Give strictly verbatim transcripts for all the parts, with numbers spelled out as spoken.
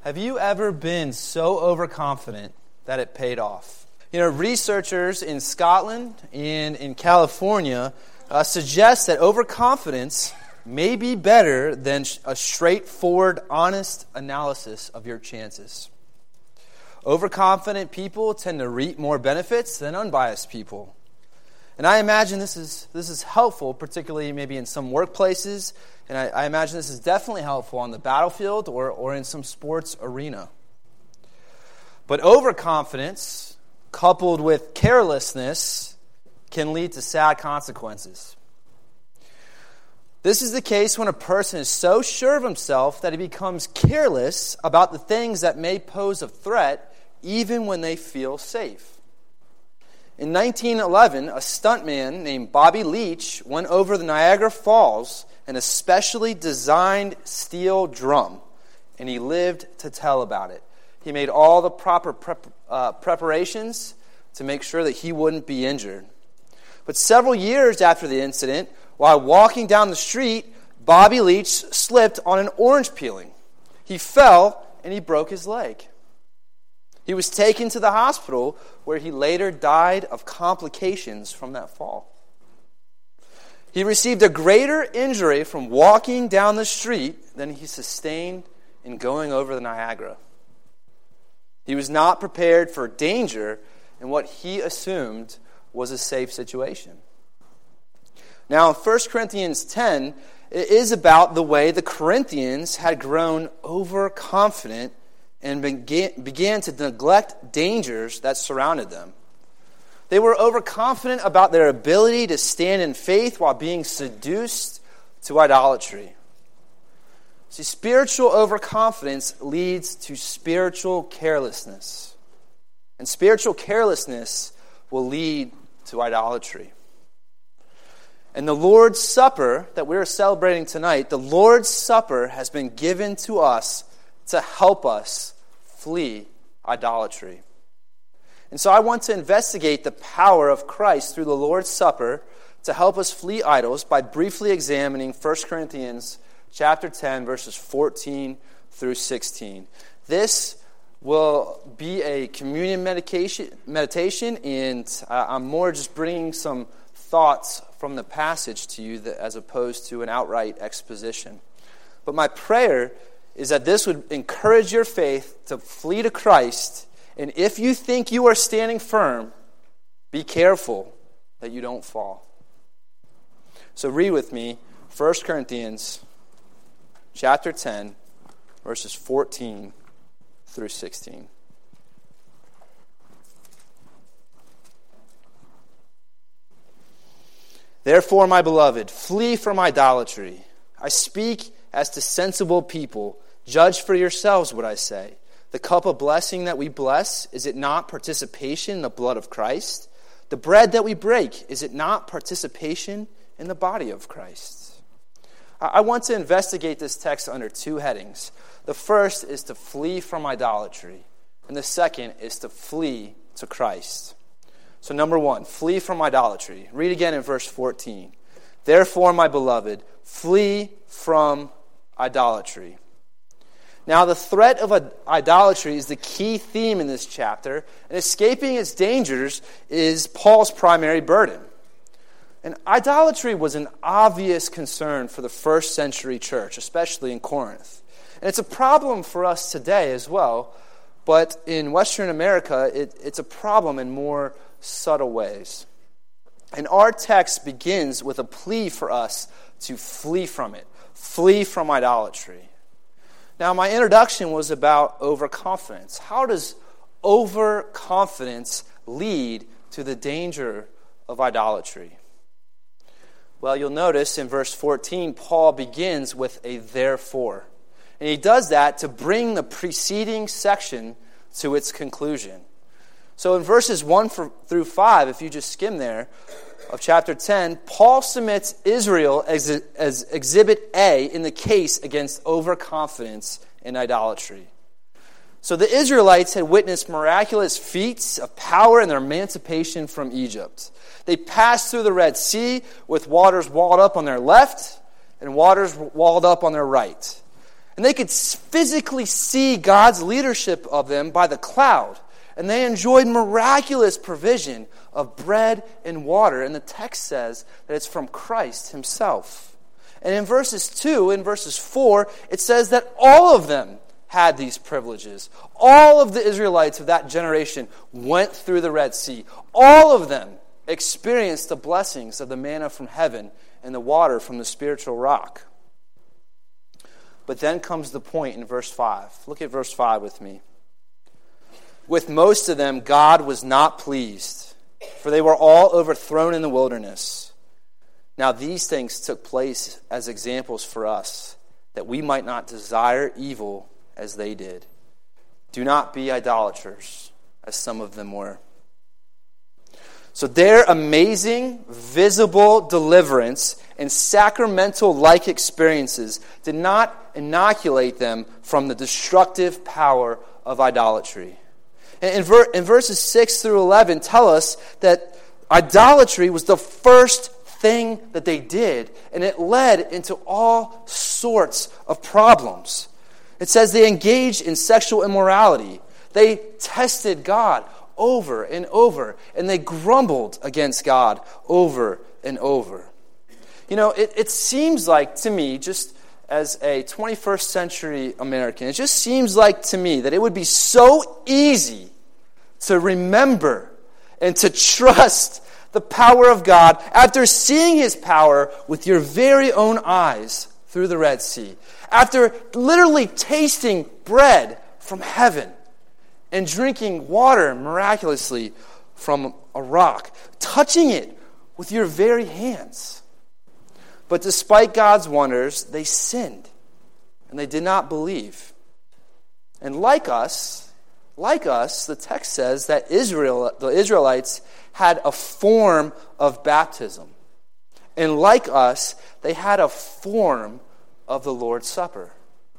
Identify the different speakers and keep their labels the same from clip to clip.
Speaker 1: Have you ever been so overconfident that it paid off? You know, researchers in Scotland and in California uh, suggest that overconfidence may be better than a straightforward, honest analysis of your chances. Overconfident people tend to reap more benefits than unbiased people. And I imagine this is this is helpful, particularly maybe in some workplaces, and I, I imagine this is definitely helpful on the battlefield or, or in some sports arena. But overconfidence, coupled with carelessness, can lead to sad consequences. This is the case when a person is so sure of himself that he becomes careless about the things that may pose a threat, even when they feel safe. In nineteen eleven, a stuntman named Bobby Leach went over the Niagara Falls in a specially designed steel drum, and he lived to tell about it. He made all the proper prep, uh, preparations to make sure that he wouldn't be injured. But several years after the incident, while walking down the street, Bobby Leach slipped on an orange peeling. He fell and he broke his leg. He was taken to the hospital where he later died of complications from that fall. He received a greater injury from walking down the street than he sustained in going over the Niagara. He was not prepared for danger in what he assumed was a safe situation. Now, in First Corinthians ten, it is about the way the Corinthians had grown overconfident and began, began to neglect dangers that surrounded them. They were overconfident about their ability to stand in faith while being seduced to idolatry. See, spiritual overconfidence leads to spiritual carelessness. And spiritual carelessness will lead to idolatry. And the Lord's Supper that we're celebrating tonight, the Lord's Supper has been given to us to help us flee idolatry. And so I want to investigate the power of Christ through the Lord's Supper to help us flee idols by briefly examining First Corinthians chapter ten, verses fourteen through sixteen. This will be a communion medication, meditation, and uh, I'm more just bringing some thoughts from the passage to you that, as opposed to an outright exposition. But my prayer is that this would encourage your faith to flee to Christ, and if you think you are standing firm, be careful that you don't fall. So read with me First Corinthians chapter ten, verses fourteen through sixteen. Therefore, my beloved, flee from idolatry. I speak as to sensible people. Judge for yourselves what I say. The cup of blessing that we bless, is it not participation in the blood of Christ? The bread that we break, is it not participation in the body of Christ? I want to investigate this text under two headings. The first is to flee from idolatry, and the second is to flee to Christ. So number one, flee from idolatry. Read again in verse fourteen. Therefore, my beloved, flee from idolatry. Now, the threat of idolatry is the key theme in this chapter, and escaping its dangers is Paul's primary burden. And idolatry was an obvious concern for the first century church, especially in Corinth. And it's a problem for us today as well, but in Western America, it, it's a problem in more subtle ways. And our text begins with a plea for us to flee from it, flee from idolatry. Now, my introduction was about overconfidence. How does overconfidence lead to the danger of idolatry? Well, you'll notice in verse fourteen, Paul begins with a therefore. And he does that to bring the preceding section to its conclusion. So in verses one through five, if you just skim there, of chapter ten, Paul submits Israel as, as exhibit A in the case against overconfidence and idolatry. So the Israelites had witnessed miraculous feats of power in their emancipation from Egypt. They passed through the Red Sea with waters walled up on their left and waters walled up on their right. And And they could physically see God's leadership of them by the cloud. And they enjoyed miraculous provision of bread and water. And the text says that it's from Christ himself. And in verses two and verses four, it says that all of them had these privileges. All of the Israelites of that generation went through the Red Sea. All of them experienced the blessings of the manna from heaven and the water from the spiritual rock. But then comes the point in verse five. Look at verse five with me. With most of them, God was not pleased, for they were all overthrown in the wilderness. Now these things took place as examples for us, that we might not desire evil as they did. Do not be idolaters, as some of them were. So their amazing, visible deliverance and sacramental-like experiences did not inoculate them from the destructive power of idolatry. And in verses six through eleven tell us that idolatry was the first thing that they did, and it led into all sorts of problems. It says they engaged in sexual immorality. They tested God over and over, and they grumbled against God over and over. You know, it, it seems like to me, just as a twenty-first century American, it just seems like to me that it would be so easy to remember and to trust the power of God after seeing his power with your very own eyes through the Red Sea, after literally tasting bread from heaven and drinking water miraculously from a rock, touching it with your very hands. But despite God's wonders, they sinned and they did not believe. And like us, like us, the text says that Israel, the Israelites had a form of baptism. And like us, they had a form of the Lord's Supper.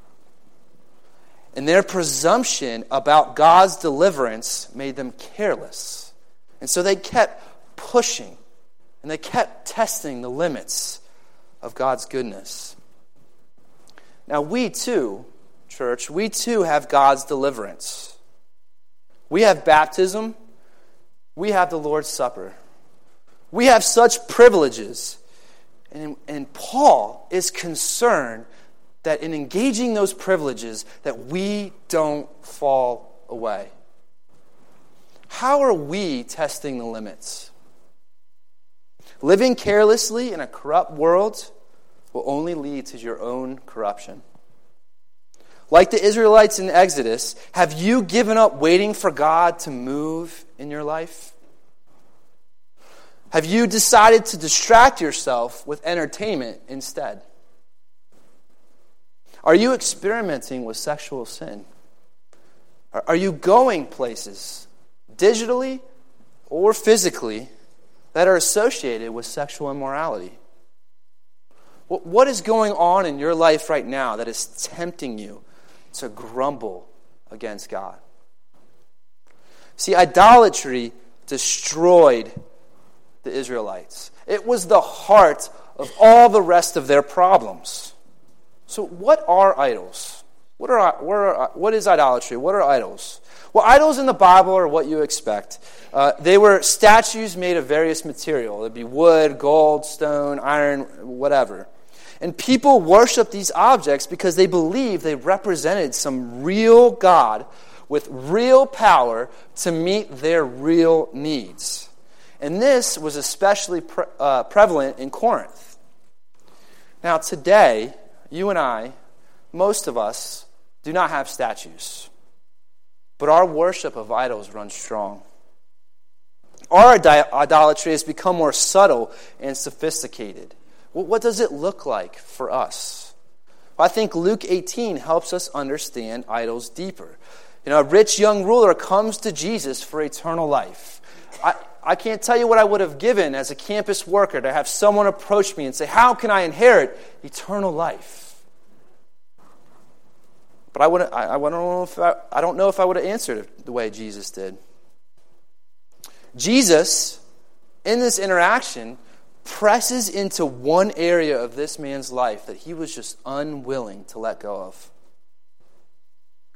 Speaker 1: And their presumption about God's deliverance made them careless. And so they kept pushing, and they kept testing the limits of God's goodness. Now we too, church, we too have God's deliverance. We have baptism. We have the Lord's Supper. We have such privileges. And, and Paul is concerned that in engaging those privileges, that we don't fall away. How are we testing the limits? Living carelessly in a corrupt world will only lead to your own corruption. Like the Israelites in Exodus, have you given up waiting for God to move in your life? Have you decided to distract yourself with entertainment instead? Are you experimenting with sexual sin? Are you going places, digitally or physically, that are associated with sexual immorality? What is going on in your life right now that is tempting you to grumble against God? See, idolatry destroyed the Israelites. It was the heart of all the rest of their problems. So what are idols? What are what, are, what is idolatry? What are idols? Well, idols in the Bible are what you expect. Uh, they were statues made of various material. It'd be wood, gold, stone, iron, whatever. And people worship these objects because they believe they represented some real God with real power to meet their real needs. And this was especially pre- uh, prevalent in Corinth. Now today, you and I, most of us, do not have statues. But our worship of idols runs strong. Our idolatry has become more subtle and sophisticated. Well, what does it look like for us? Well, I think Luke eighteen helps us understand idols deeper. You know, a rich young ruler comes to Jesus for eternal life. I, I can't tell you what I would have given as a campus worker to have someone approach me and say, how can I inherit eternal life? But I wouldn't. I, I don't know if I, I don't know if I would have answered it the way Jesus did. Jesus, in this interaction, presses into one area of this man's life that he was just unwilling to let go of.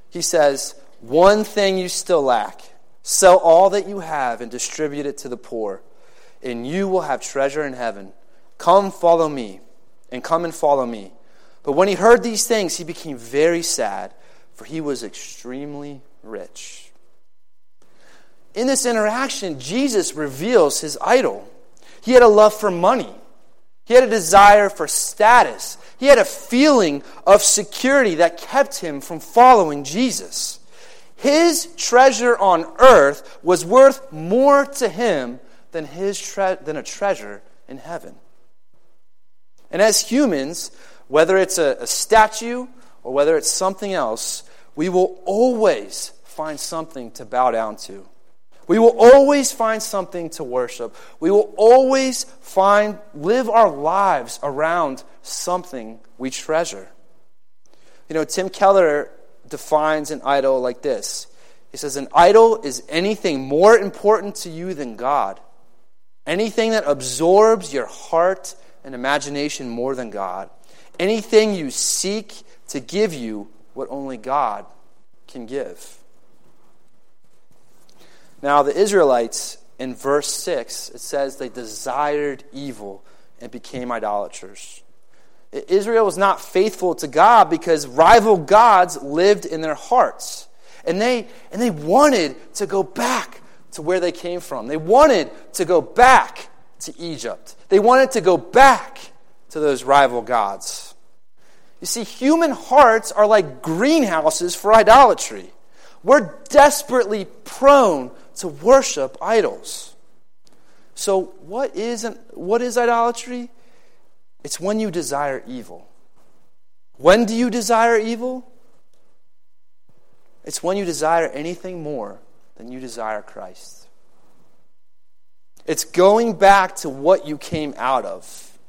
Speaker 1: he says, one thing you still lack. Sell all that you have and distribute it to the poor, and you will have treasure in heaven. Come follow me, and come and follow me. But when he heard these things, he became very sad, for he was extremely rich. In this interaction, Jesus reveals his idol. He had a love for money. He had a desire for status. He had a feeling of security that kept him from following Jesus. His treasure on earth was worth more to him than, his tre- than a treasure in heaven. And as humans, whether it's a, a statue or whether it's something else, we will always find something to bow down to. We will always find something to worship. We will always find, live our lives around something we treasure. You know, Tim Keller defines an idol like this. He says, an idol is anything more important to you than God. Anything that absorbs your heart and imagination more than God. Anything you seek to give you what only God can give. Now, the Israelites, in verse six, it says they desired evil and became idolaters. Israel was not faithful to God because rival gods lived in their hearts. And they, and they wanted to go back to where they came from. They wanted to go back to Egypt. They wanted to go back to those rival gods. You see, human hearts are like greenhouses for idolatry. We're desperately prone to worship idols. So what is an, what is idolatry? It's when you desire evil. When do you desire evil? It's when you desire anything more than you desire Christ. It's going back to what you came out of.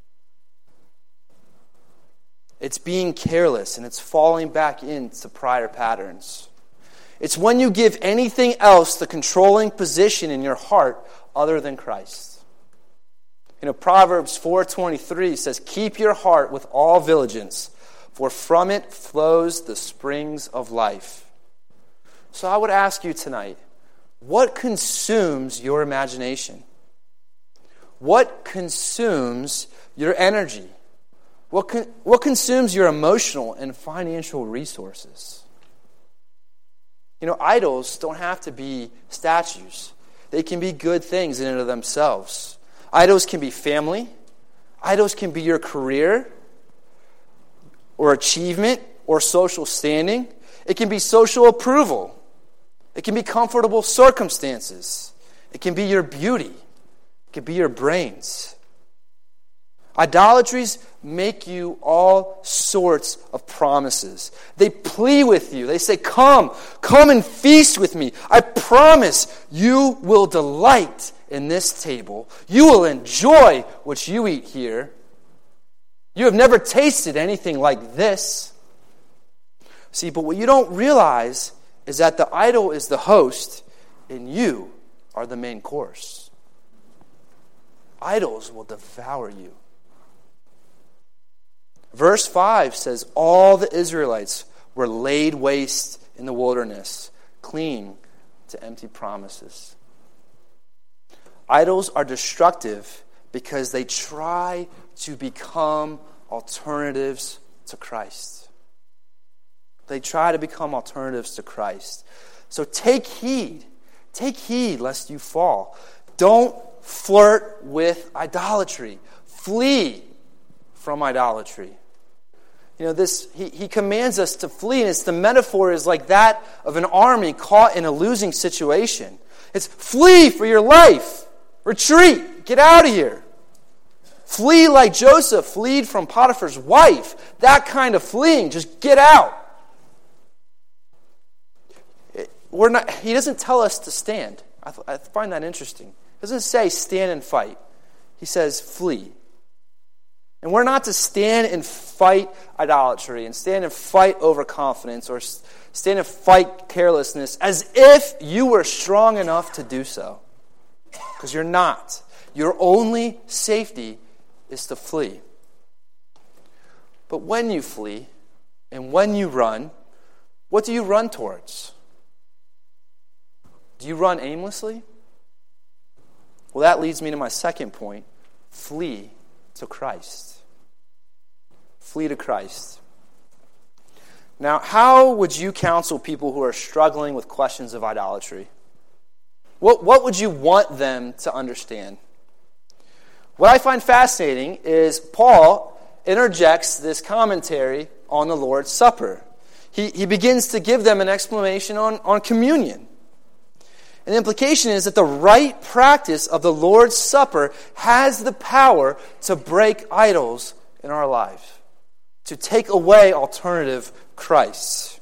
Speaker 1: It's being careless and it's falling back into prior patterns. It's when you give anything else the controlling position in your heart other than Christ. You know, Proverbs four twenty-three says, keep your heart with all diligence, for from it flows the springs of life. So I would ask you tonight, what consumes your imagination? What consumes your energy? What con- what consumes your emotional and financial resources? You know, idols don't have to be statues. They can be good things in and of themselves. Idols can be family. Idols can be your career or achievement or social standing. It can be social approval. It can be comfortable circumstances. It can be your beauty. It can be your brains. Idolatries make you all sorts of promises. They plea with you. They say, come, come and feast with me. I promise you will delight in this table. You will enjoy what you eat here. You have never tasted anything like this. See, but what you don't realize is that the idol is the host and you are the main course. Idols will devour you. Verse five says, all the Israelites were laid waste in the wilderness, clinging to empty promises. Idols are destructive because they try to become alternatives to Christ. They try to become alternatives to Christ. So take heed. Take heed lest you fall. Don't flirt with idolatry. Flee from idolatry. You know, this he, he commands us to flee, and it's the metaphor is like that of an army caught in a losing situation. It's flee for your life. Retreat. Get out of here. Flee like Joseph fled from Potiphar's wife. That kind of fleeing. Just get out. We're not. He doesn't tell us to stand. I, I find that interesting. He doesn't say stand and fight. He says flee. And we're not to stand and fight idolatry and stand and fight overconfidence or stand and fight carelessness as if you were strong enough to do so. Because you're not. Your only safety is to flee. But when you flee and when you run, What do you run towards? Do you run aimlessly? Well, that leads me to my second point. Flee to Christ. Flee to Christ. Now, how would you counsel people who are struggling with questions of idolatry? What, what would you want them to understand? What I find fascinating is Paul interjects this commentary on the Lord's Supper. He, he begins to give them an explanation on, on communion. And the implication is that the right practice of the Lord's Supper has the power to break idols in our lives, to take away alternative Christs.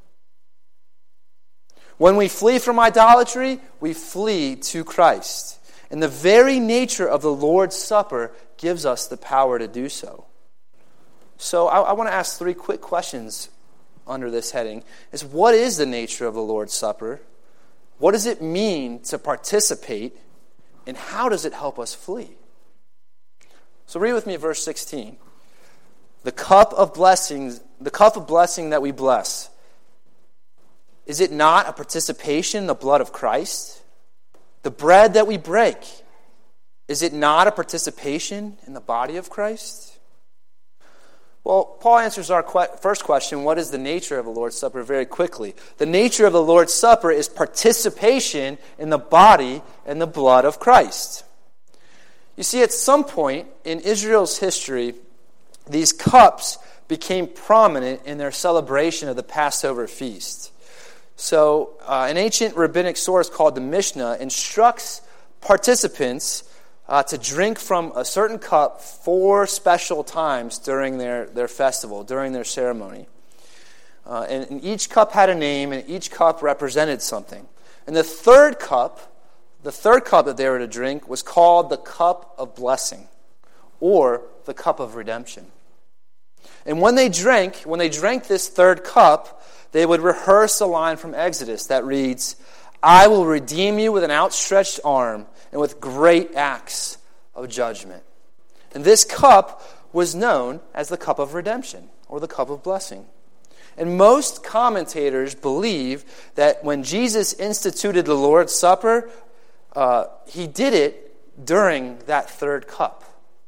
Speaker 1: When we flee from idolatry, we flee to Christ. And the very nature of the Lord's Supper gives us the power to do so. So I, I want to ask three quick questions under this heading. Is what is the nature of the Lord's Supper? What does it mean to participate? And how does it help us flee? So read with me verse sixteen. The cup of blessings, the cup of blessing that we bless, is it not a participation in the blood of Christ? The bread that we break, is it not a participation in the body of Christ? Well, Paul answers our que- first question, what is the nature of the Lord's Supper, very quickly. The nature of the Lord's Supper is participation in the body and the blood of Christ. You see, at some point in Israel's history, these cups became prominent in their celebration of the Passover feast. So, uh, an ancient rabbinic source called the Mishnah instructs participants uh, to drink from a certain cup four special times during their, their festival, during their ceremony. Uh, and, and each cup had a name, and each cup represented something. And the third cup, the third cup that they were to drink was called the cup of blessing, or the cup of redemption. And when they drank, when they drank this third cup, they would rehearse a line from Exodus that reads, I will redeem you with an outstretched arm and with great acts of judgment. And this cup was known as the cup of redemption, or the cup of blessing. And most commentators believe that when Jesus instituted the Lord's Supper, uh, he did it during that third cup.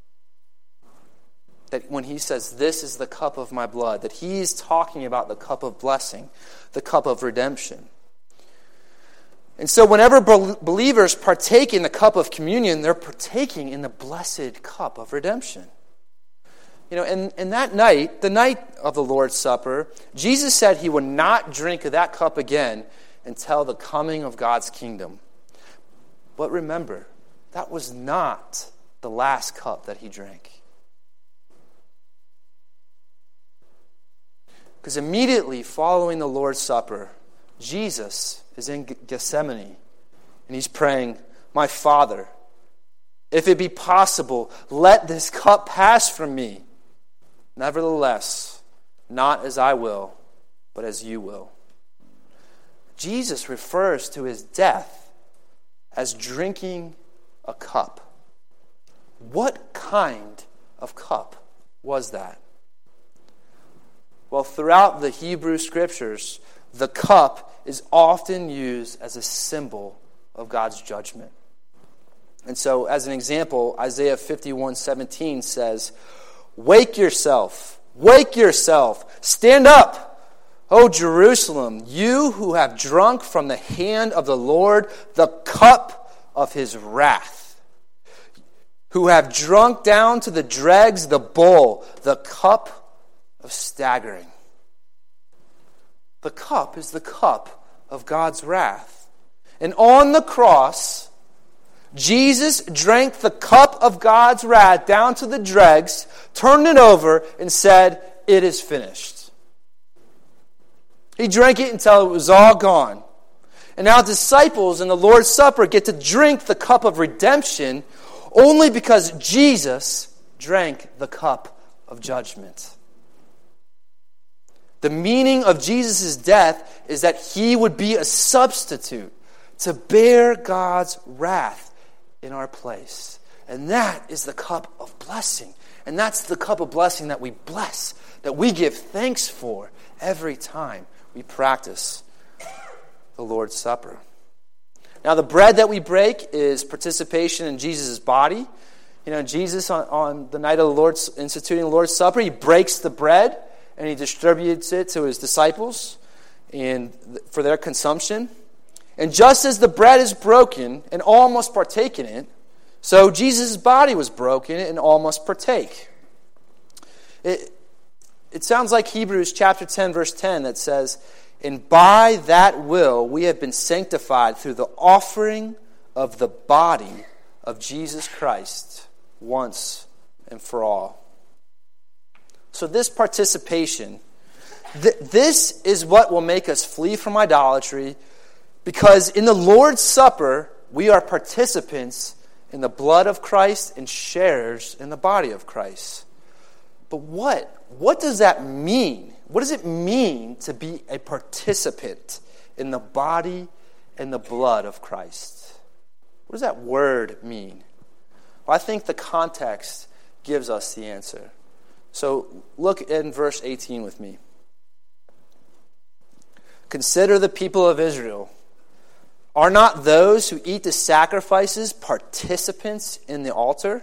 Speaker 1: That when he says, this is the cup of my blood, that he's talking about the cup of blessing, the cup of redemption. And so whenever believers partake in the cup of communion, they're partaking in the blessed cup of redemption. You know, and, and that night, the night of the Lord's Supper, Jesus said he would not drink of that cup again until the coming of God's kingdom. But remember, that was not the last cup that he drank. Because immediately following the Lord's Supper, Jesus is in Gethsemane, and he's praying, my Father, if it be possible, let this cup pass from me. Nevertheless, not as I will, but as you will. Jesus refers to his death as drinking a cup. What kind of cup was that? Well, throughout the Hebrew Scriptures, the cup is often used as a symbol of God's judgment. And so, as an example, Isaiah fifty-one seventeen says, wake yourself, wake yourself, stand up, O Jerusalem, you who have drunk from the hand of the Lord the cup of his wrath, who have drunk down to the dregs the bowl, the cup of staggering. The cup is the cup of God's wrath. And on the cross, Jesus drank the cup of God's wrath down to the dregs, turned it over, and said, it is finished. He drank it until it was all gone. And now disciples in the Lord's Supper get to drink the cup of redemption only because Jesus drank the cup of judgment. The meaning of Jesus' death is that he would be a substitute to bear God's wrath in our place. And that is the cup of blessing. And that's the cup of blessing that we bless, that we give thanks for every time we practice the Lord's Supper. Now, the bread that we break is participation in Jesus' body. You know, Jesus, on, on the night of the Lord's, instituting the Lord's Supper, he breaks the bread and he distributes it to his disciples and for their consumption. And just as the bread is broken and all must partake in it, so Jesus' body was broken and all must partake. It, it sounds like Hebrews chapter ten, verse ten that says, "And by that will we have been sanctified through the offering of the body of Jesus Christ once and for all." So this participation, th- this is what will make us flee from idolatry, because in the Lord's Supper, we are participants in the blood of Christ and sharers in the body of Christ. But what? What does that mean? What does it mean to be a participant in the body and the blood of Christ? What does that word mean? Well, I think the context gives us the answer. So look in verse eighteen with me. "Consider the people of Israel. Are not those who eat the sacrifices participants in the altar?"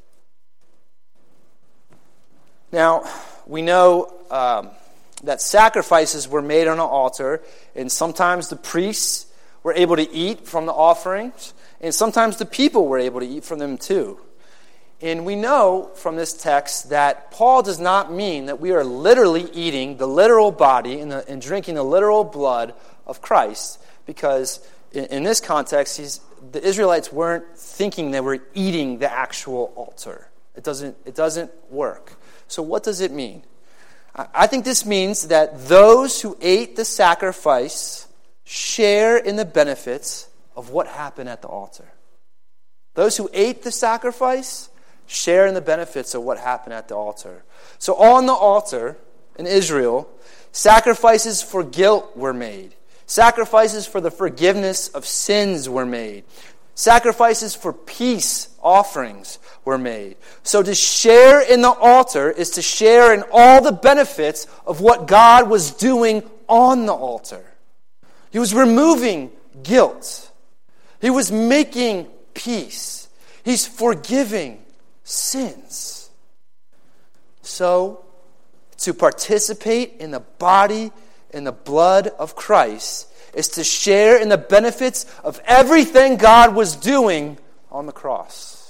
Speaker 1: Now, we know um, that sacrifices were made on an altar, and sometimes the priests were able to eat from the offerings, and sometimes the people were able to eat from them too. And we know from this text that Paul does not mean that we are literally eating the literal body and, the, and drinking the literal blood of Christ, because in, in this context, he's, the Israelites weren't thinking they were eating the actual altar. It doesn't, it doesn't work. So what does it mean? I think this means that those who ate the sacrifice share in the benefits of what happened at the altar. Those who ate the sacrifice share in the benefits of what happened at the altar. So on the altar in Israel, sacrifices for guilt were made. Sacrifices for the forgiveness of sins were made. Sacrifices for peace offerings were made. So to share in the altar is to share in all the benefits of what God was doing on the altar. He was removing guilt. He was making peace. He's forgiving sins. So to participate in the body and the blood of Christ is to share in the benefits of everything God was doing on the cross.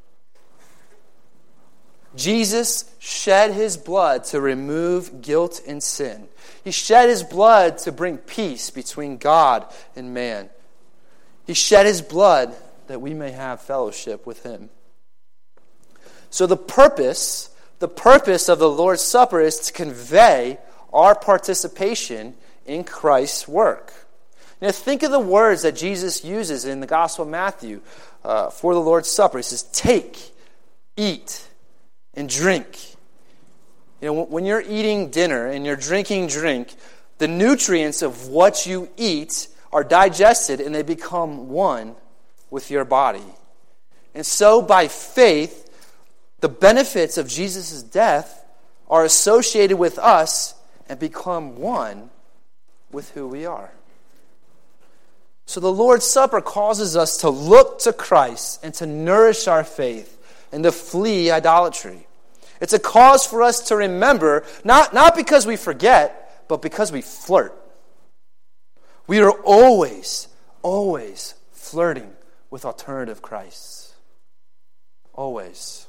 Speaker 1: Jesus shed his blood to remove guilt and sin. He shed his blood to bring peace between God and man. He shed his blood that we may have fellowship with him. So the purpose, the purpose of the Lord's Supper is to convey our participation in Christ's work. Now think of the words that Jesus uses in the Gospel of Matthew uh, for the Lord's Supper. He says, "Take, eat, and drink." You know, when you're eating dinner and you're drinking drink, the nutrients of what you eat are digested and they become one with your body. And so by faith, the benefits of Jesus' death are associated with us and become one with who we are. So the Lord's Supper causes us to look to Christ and to nourish our faith and to flee idolatry. It's a cause for us to remember, not, not because we forget, but because we flirt. We are always, always flirting with alternative Christs. Always.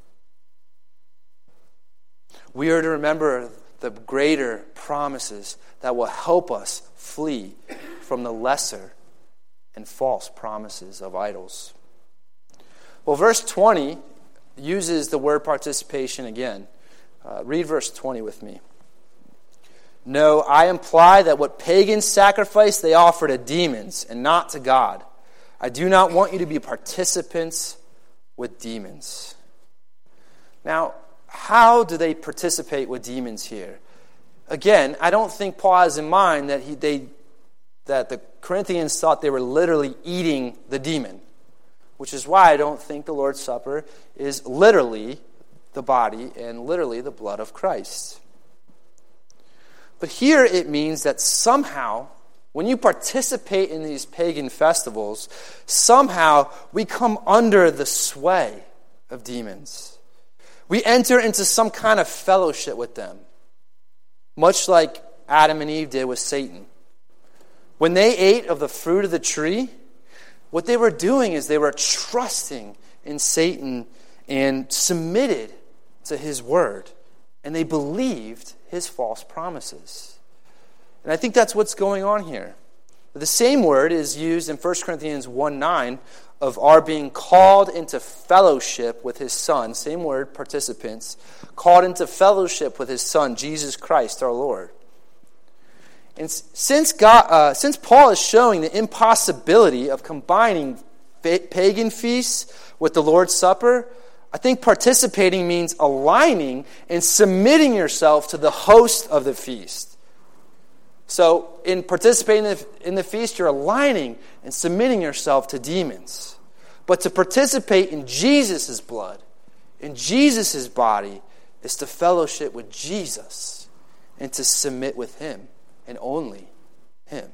Speaker 1: We are to remember the greater promises that will help us flee from the lesser and false promises of idols. Well, verse twenty uses the word participation again. Uh, read verse twenty with me. "No, I imply that what pagans sacrifice they offer to demons and not to God. I do not want you to be participants with demons." Now, how do they participate with demons here? Again, I don't think Paul has in mind that he, they, that the Corinthians thought they were literally eating the demon, which is why I don't think the Lord's Supper is literally the body and literally the blood of Christ. But here it means that somehow, when you participate in these pagan festivals, somehow we come under the sway of demons. We enter into some kind of fellowship with them, much like Adam and Eve did with Satan. When they ate of the fruit of the tree, what they were doing is they were trusting in Satan and submitted to his word. And they believed his false promises. And I think that's what's going on here. The same word is used in First Corinthians one nine of our being called into fellowship with his Son. Same word, participants. Called into fellowship with his Son, Jesus Christ our Lord. And since God, uh, since Paul is showing the impossibility of combining pagan feasts with the Lord's Supper, I think participating means aligning and submitting yourself to the host of the feast. So in participating in the, in the feast, you're aligning and submitting yourself to demons. But to participate in Jesus' blood, in Jesus' body, is to fellowship with Jesus and to submit with him and only him.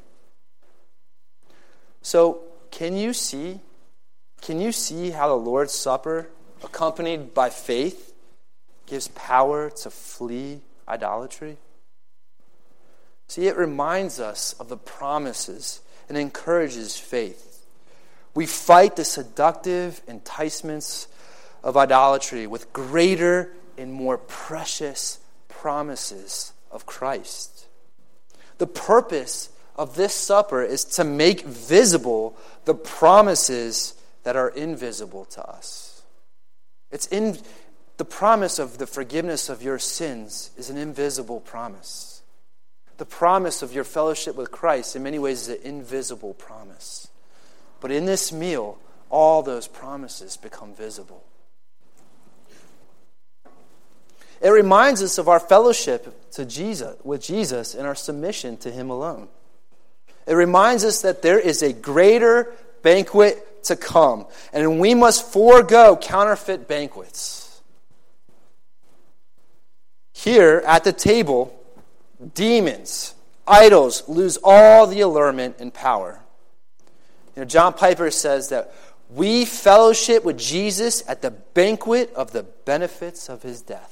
Speaker 1: So can you see, can you see how the Lord's Supper, accompanied by faith, gives power to flee idolatry? See, it reminds us of the promises and encourages faith. We fight the seductive enticements of idolatry with greater and more precious promises of Christ. The purpose of this supper is to make visible the promises that are invisible to us. It's in the promise of the forgiveness of your sins is an invisible promise. The promise of your fellowship with Christ in many ways is an invisible promise. But in this meal, all those promises become visible. It reminds us of our fellowship to Jesus, with Jesus and our submission to him alone. It reminds us that there is a greater banquet to come, and we must forego counterfeit banquets. Here at the table, demons, idols lose all the allurement and power. You know, John Piper says that we fellowship with Jesus at the banquet of the benefits of his death.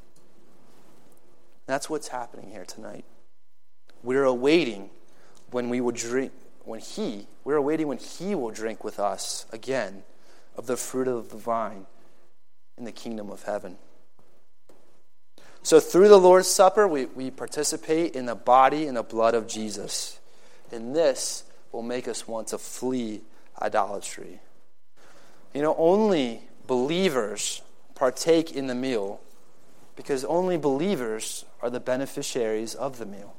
Speaker 1: That's what's happening here tonight. We're awaiting when we will drink, when he, we're awaiting when he will drink with us again of the fruit of the vine in the kingdom of heaven. So through the Lord's Supper, we, we participate in the body and the blood of Jesus. And this will make us want to flee idolatry. You know, only believers partake in the meal because only believers are the beneficiaries of the meal.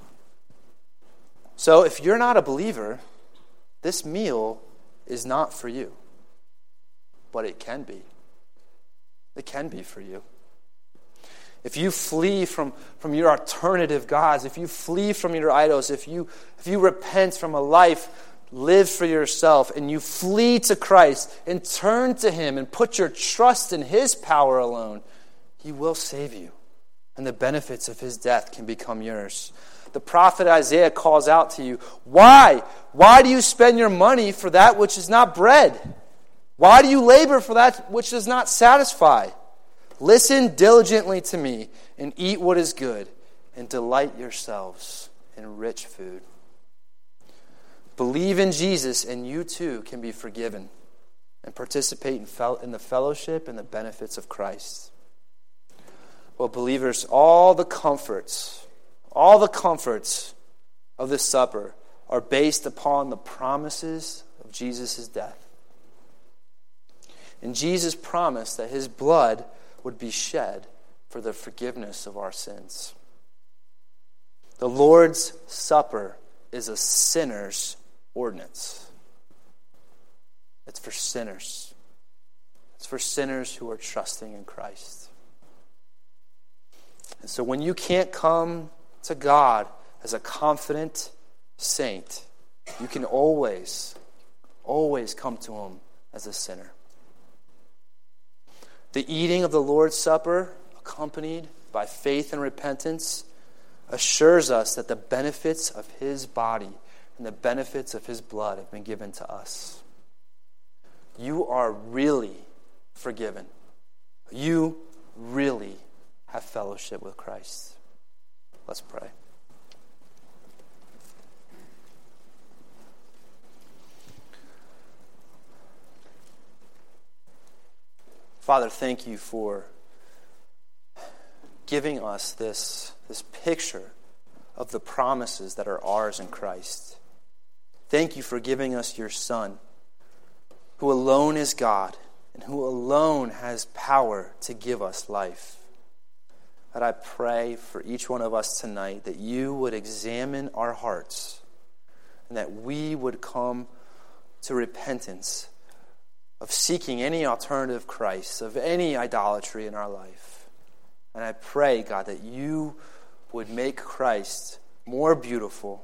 Speaker 1: So if you're not a believer, this meal is not for you. But it can be. It can be for you. If you flee from, from your alternative gods, if you flee from your idols, if you, if you repent from a life lived for yourself and you flee to Christ and turn to him and put your trust in his power alone, he will save you. And the benefits of his death can become yours. The prophet Isaiah calls out to you, why? Why do you spend your money for that which is not bread? Why do you labor for that which does not satisfy? Listen diligently to me and eat what is good and delight yourselves in rich food. Believe in Jesus and you too can be forgiven and participate in, fel- in the fellowship and the benefits of Christ. Well, believers, all the comforts, all the comforts of this supper are based upon the promises of Jesus' death. And Jesus promised that his blood would be shed for the forgiveness of our sins. The Lord's Supper is a sinner's ordinance. It's for sinners. It's for sinners who are trusting in Christ. And so when you can't come to God as a confident saint, you can always, always come to him as a sinner. The eating of the Lord's Supper, accompanied by faith and repentance, assures us that the benefits of his body and the benefits of his blood have been given to us. You are really forgiven. You really have fellowship with Christ. Let's pray. Father, thank you for giving us this, this picture of the promises that are ours in Christ. Thank you for giving us your Son, who alone is God and who alone has power to give us life. God, I pray for each one of us tonight that you would examine our hearts and that we would come to repentance of seeking any alternative Christ, of any idolatry in our life. And I pray, God, that you would make Christ more beautiful,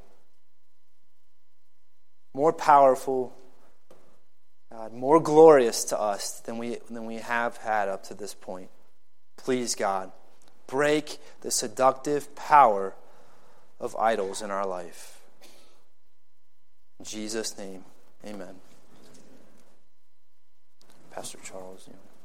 Speaker 1: more powerful, God, more glorious to us than we, than we have had up to this point. Please, God, break the seductive power of idols in our life. In Jesus' name, amen. Pastor Charles, you know.